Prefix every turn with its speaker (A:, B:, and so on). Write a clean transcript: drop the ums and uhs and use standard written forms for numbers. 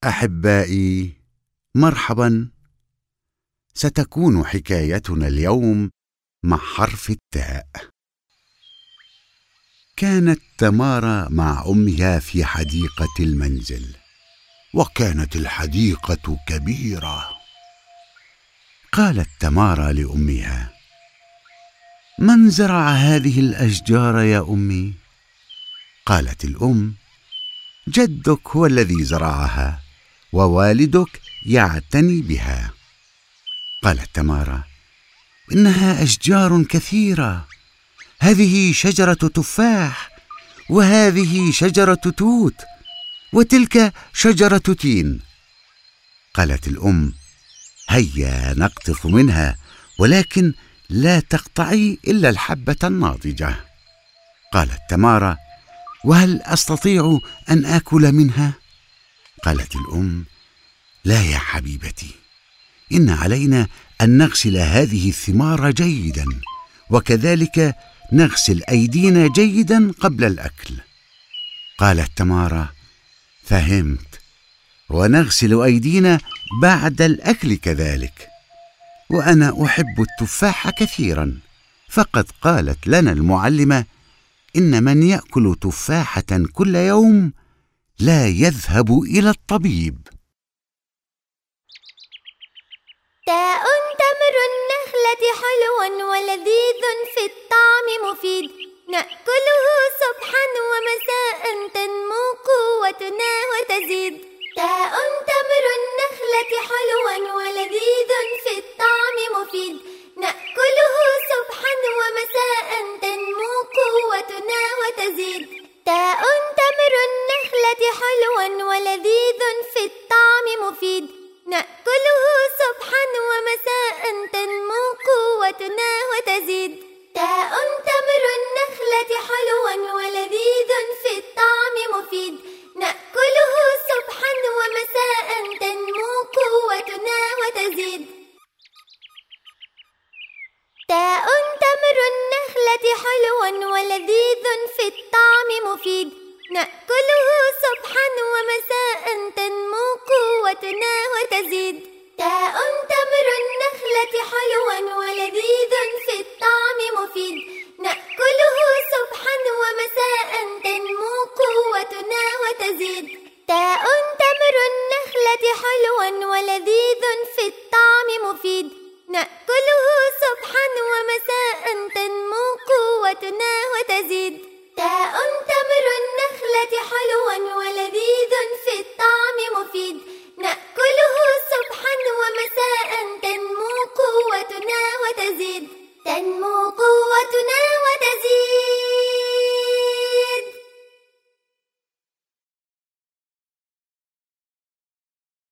A: أحبائي، مرحبا. ستكون حكايتنا اليوم مع حرف التاء. كانت تمارا مع أمها في حديقة المنزل، وكانت الحديقة كبيرة. قالت تمارا لأمها: من زرع هذه الأشجار يا أمي؟ قالت الأم: جدك هو الذي زرعها، ووالدك يعتني بها. قالت تمارا: إنها أشجار كثيرة، هذه شجرة تفاح، وهذه شجرة توت، وتلك شجرة تين. قالت الأم: هيا نقطف منها، ولكن لا تقطعي إلا الحبة الناضجة. قالت تمارا: وهل أستطيع أن آكل منها؟ قالت الأم: لا يا حبيبتي، إن علينا أن نغسل هذه الثمار جيدا، وكذلك نغسل أيدينا جيدا قبل الأكل. قالت تمارا: فهمت، ونغسل أيدينا بعد الأكل كذلك. وأنا أحب التفاح كثيرا، فقد قالت لنا المعلمة: إن من يأكل تفاحة كل يوم لا يذهب إلى الطبيب.
B: تاء تمر النخلة حلو ولذيذ في الطعم مفيد، نأكله صبحا ومساء تنمو قوتنا وتزيد. تاء تمر النخلة حلو ولذيذ في الطعم مفيد، نأكله صبحا ومساء تنمو قوتنا وتزيد. تاء تمر النخلة حلو ولذيذ في الطعم مفيد، نأكله صبحا ومساء تنمو قوتنا وتزيد. تاء تمر النخلة حلو ولذيذ في الطعم مفيد، نأكله صبحا ومساء تنمو قوتنا وتزيد. تاء تمر النخلة حلو ولذيذ في الطعم مفيد، نأكله صبحا ومساء تنمو قوتنا وتزيد. تاء تمر النخلة حلو ولذيذ في الطعم مفيد، نأكله صبحا ومساء تنمو قوتنا وتزيد. تاء تمر النخلة حلو ولذيذ في الطعم مفيد، نأكله صبحا ومساء تنمو قوتنا وتزيد. تاء تمر النخلة حلو ولذيذ في الطعم مفيد، نأكله صبحا ومساء تنمو قوتنا وتزيد. تنمو قوتنا